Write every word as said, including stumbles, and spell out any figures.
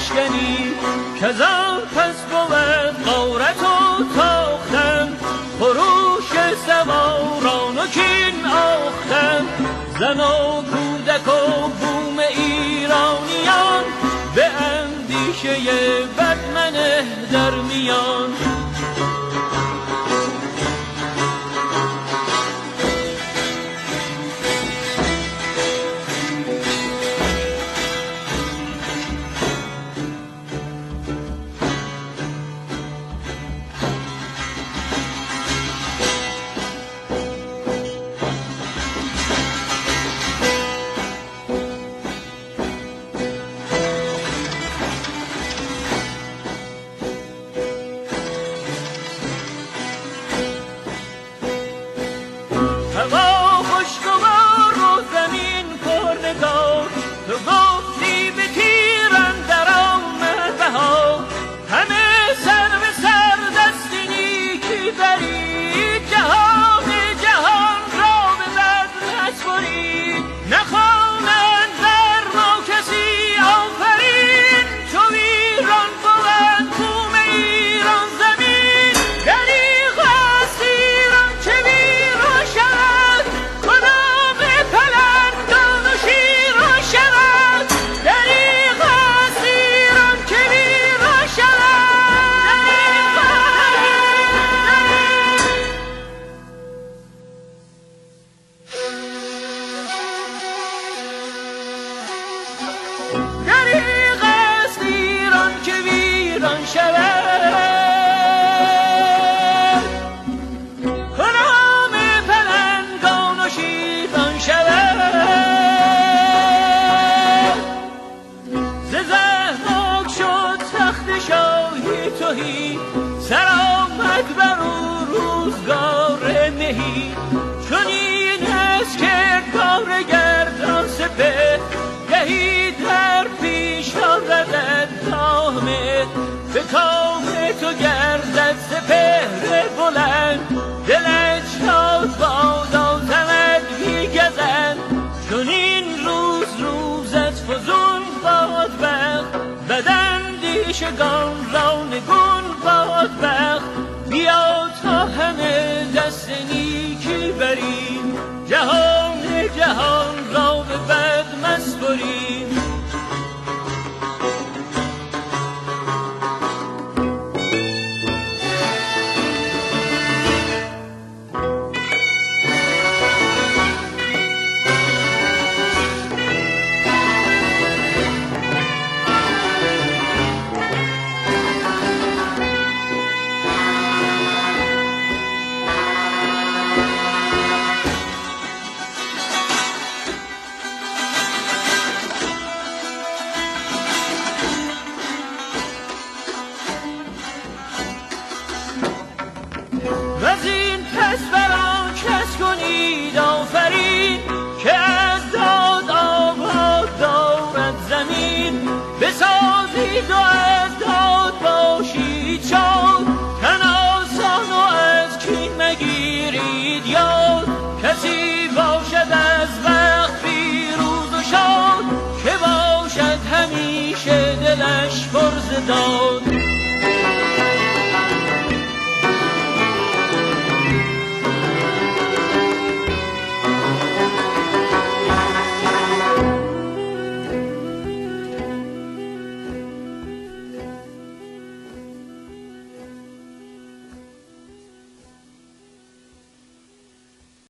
بشکنی که زان پس بود غارت و تاختن خروش سواران و کین آختن زن و کودک و بوم ایرانیان به اندیشه بد منه در میان سرآمد بر او روزگار مهی چنین است که کار گردان سپه گهی در پیش آورد دامه به کام تو گردد سپهر بلند دلت شاد باد آزمد بیگزند چنین روز روزت فزون باد بخت بداندیشگان را نگون باد بخت بیا تا همه دست نیکی بریم جهان جهان را به بد مسپریم وز این پس بران کس کنید آفرین که از داد آباد دارد زمین بسازید و از داد باشید شاد تن آسان و از کین مگیرید یاد کسی باشد از وقت پیروز و شاد که باشد همیشه دلش پر ز داد